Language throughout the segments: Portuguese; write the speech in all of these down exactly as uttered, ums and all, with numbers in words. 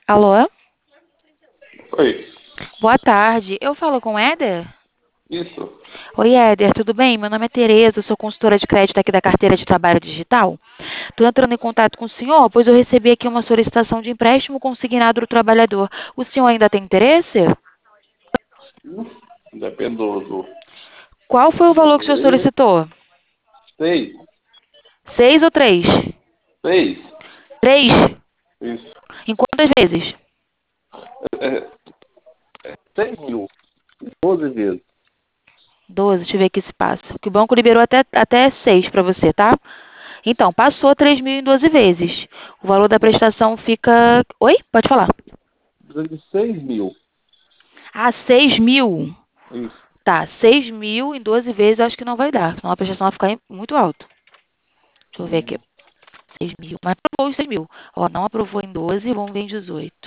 Alô? Oi, Boa tarde. Eu falo com o Éder? isso. Oi, Éder, tudo bem? Meu nome é Tereza, eu sou consultora de crédito aqui da carteira de trabalho digital. Estou entrando em contato com o senhor, pois eu recebi aqui uma solicitação de empréstimo consignado do trabalhador. O senhor ainda tem interesse? Depende do, do, Qual foi o do valor que o senhor valor. solicitou? Seis. Seis ou três? Seis. Três? Isso. Em quantas vezes? É, seis mil. Doze vezes. Doze, deixa eu ver aqui se passa. Que o banco liberou até, até seis para você, tá? Então, passou três mil em doze vezes. O valor da prestação fica. Oi? Pode falar. Precisa de seis mil. Ah, seis mil. Isso. Tá, seis mil em doze vezes eu acho que não vai dar, senão a prestação vai ficar muito alta. Deixa eu ver aqui. Hum. Seis mil. Mas aprovou os seis mil. Ó, não aprovou em doze, vamos ver em dezoito.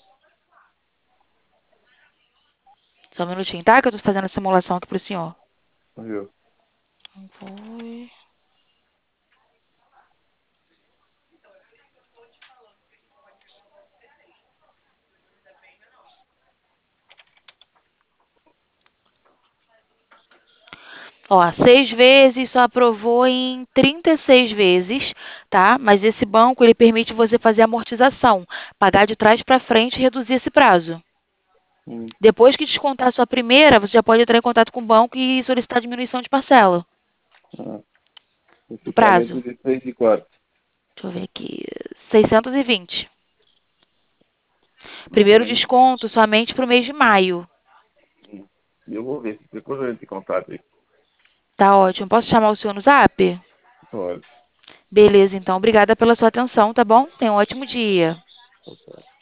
Só um minutinho, tá? Que eu tô fazendo a simulação aqui pro senhor. Viu? Não foi. Ó, seis vezes só aprovou em trinta e seis vezes, tá? Mas esse banco, ele permite você fazer amortização, pagar de trás para frente e reduzir esse prazo. Hum. Depois que descontar a sua primeira, você já pode entrar em contato com o banco e solicitar diminuição de parcela Ah, do Especialmente prazo. de três e quatro. Deixa eu ver aqui. seiscentos e vinte. Não Primeiro tem. desconto somente para o mês de maio. Hum. Eu vou ver. Depois a gente contato aí. Tá ótimo. Posso chamar o senhor no zap? Pode. Beleza, então. Obrigada pela sua atenção, tá bom? Tenha um ótimo dia. Ok.